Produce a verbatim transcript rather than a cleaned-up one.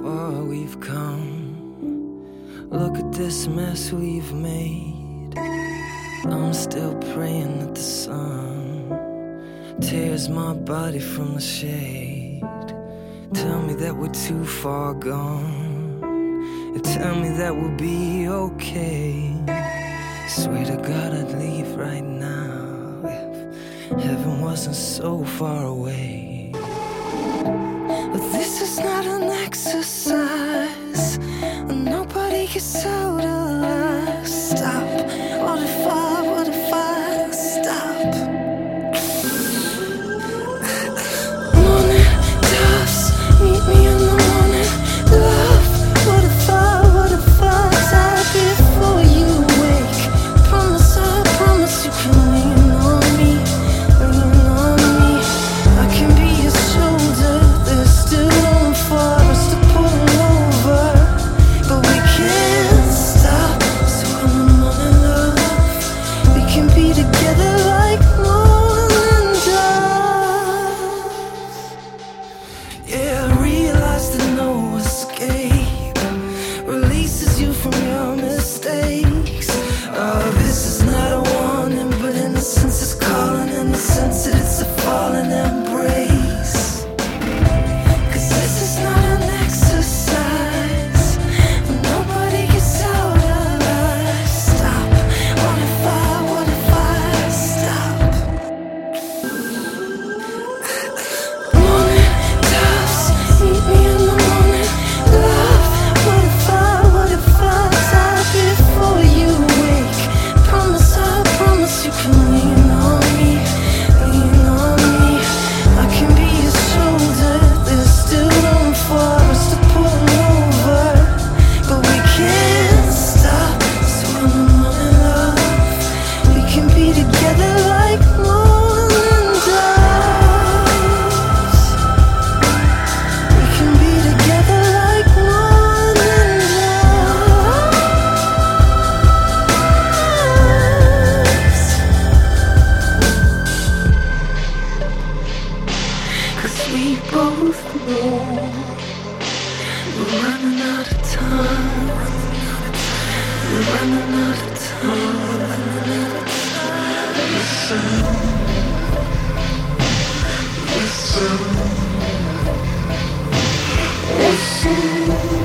far we've come. Look at this mess we've made. I'm still praying that the sun tears my body from the shade. Tell me that we're too far gone, and tell me that we'll be okay. Swear to God I'd leave right now if heaven wasn't so far away. But this is not an exercise, nobody gets out alive. Stop, what if I, what if I stop? Morning doves, meet me in the morning. Love, what if I, what if I die before you wake? Promise, I promise you can lean on me, lean on me. I can be your shoulder, there's still room for us to pull over, but we can't stop. So in the morning, love, we can be together like morning doves. Yeah, I realize that no escape releases you from your mistakes. Oh, this is not a warning, but innocence is calling, in the sense that it's a falling embrace. Cause this is not an exercise, nobody gets out alive. Stop, what if I, what if I stop? Morning doves, meet me in the morning. Love, what if I, what if I die before you wake? Promise, I promise you can lean on me, lean on me. I can be your shoulder, there's still room for us to pull over, but we can't stop. So in the morning, love, we can be together like morning doves. We can be together like morning doves. Cause we both know we're running out of time. We're running out of time. Listen, listen, listen.